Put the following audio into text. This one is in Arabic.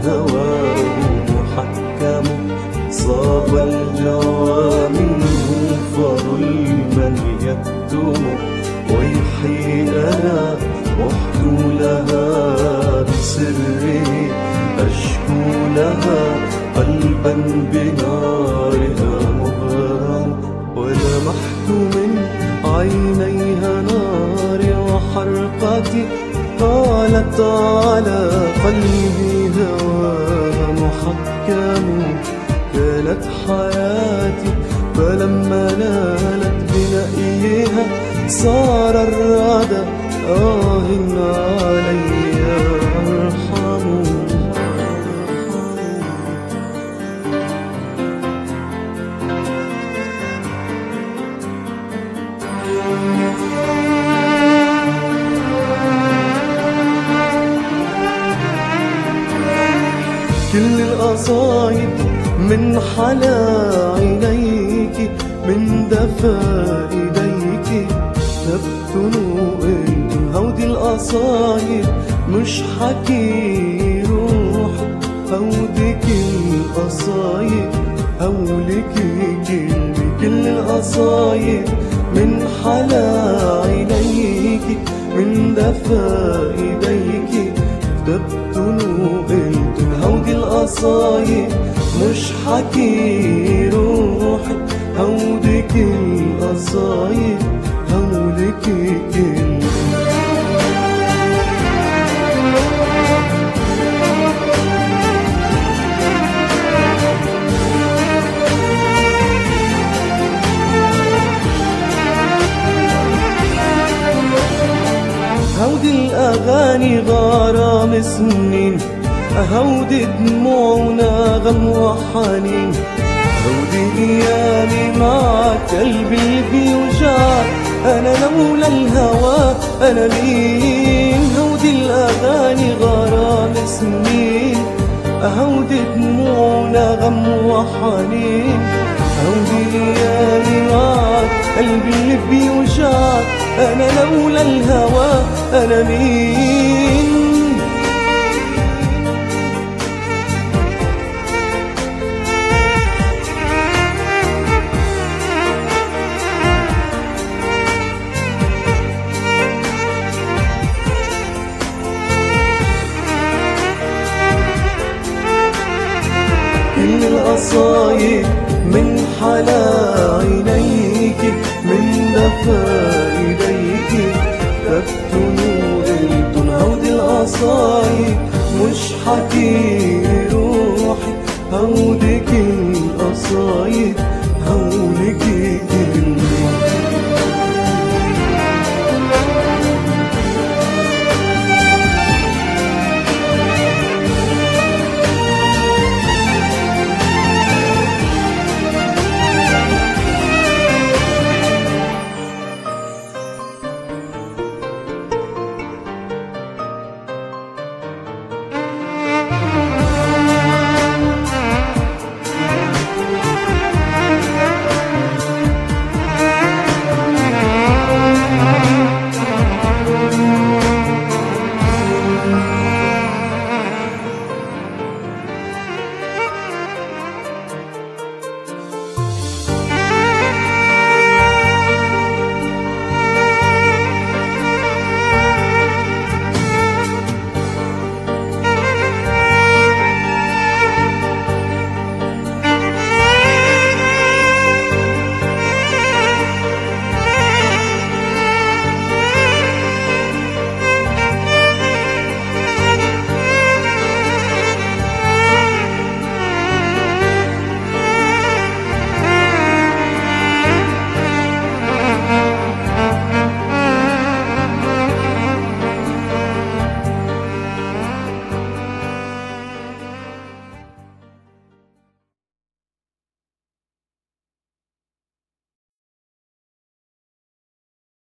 هواه محكم، صاب الجوى منه فظلما يكتم. ويحي أنا وحد لها بسره، أشكو لها قلبا بنارها مغرم. ولمحت من عينيها ناري وحرقتي، قالت على قلبي هواها محكم. كانت حياتي فلما نالت بنأيها، صار الرعد علي ارحموا. كل القصايد من حلا عينيك، من دفا ايديك تبتنوا انتم. هودي القصايد مش حكي روح، هوديك القصايد هولك كلمة. كل القصايد من حلا عينيك، من دفا ايديك تبتنوا انتم. هودي القصايد مش حكي روح، هوديك القصايد هولك كلمة. هودي الأغاني غرام سنين، هودي دموعنا غم وحنين. هودي أيامي معك قلبي بيوجعك، أنا لولا الهوى أنا مين. هودي الأغاني غرام سنين، هودي دموعنا غم وحنين. هودي أيامي معك قلبي بيوجعك، أنا لولا الهوى أنا مين. كل القصايد من حلا عينيك، من دفا ايديك تبتنوا انتم. هودي القصايد مش حكي روحي، هوديك القصايد هولك